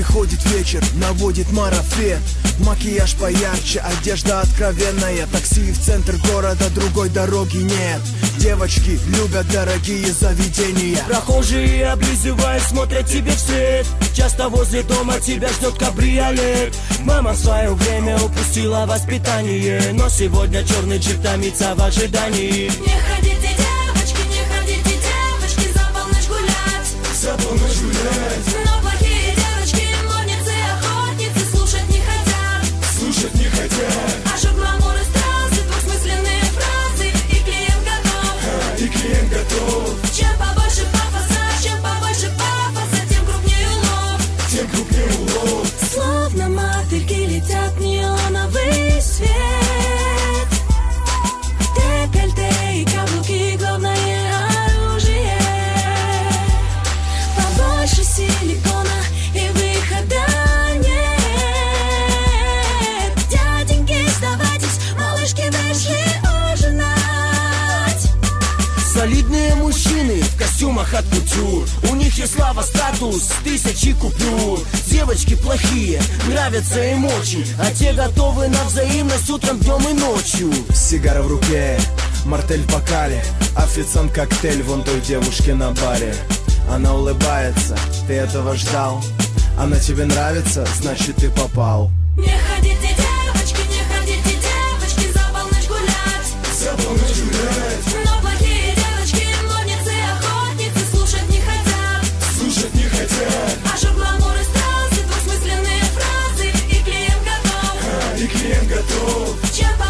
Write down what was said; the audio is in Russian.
Приходит вечер, наводит марафет, макияж поярче, одежда откровенная. Такси в центр города, другой дороги нет. Девочки любят дорогие заведения. Прохожие, облизываясь, смотрят тебе вслед. Часто возле дома тебя ждет кабриолет. Мама в свое время упустила воспитание, но сегодня черный джип томится в ожидании. Не ходите, девочки, не ходите, девочки, за полночь гулять. За полночь гулять. Но плохие девочки, модницы, охотницы слушать не хотят. Слушать не хотят. А шок, гламур и страсти, двусмысленные фразы, и клиент готов. И клиент готов. Чем побольше пафоса, тем крупнее улов. Тем крупнее улов. Словно мотыльки летят неоновый свет. Декольте и каблуки, главное оружие. Побольше силикона и выхода нет. Дяденьки, сдавайтесь, малышки вышли ужинать. Солидные мужчины в костюмах от кутюр. У них есть слава, статус, тысячи купюр. Девочки плохие, нравятся им очень, а те готовы на взаимность утром, днем и ночью. Сигара в руке, мартель в бокале, официант коктейль вон той девушке на баре. Она улыбается, ты этого ждал. Она тебе нравится, значит ты попал. Не ходите, девочки, не ходите, девочки, за полночь гулять. За полночь гулять. Но плохие девочки, модницы, охотницы слушать не хотят. Слушать не хотят. А шок, гламур и страсти, двусмысленные фразы, и клиент готов. И клиент готов. Чем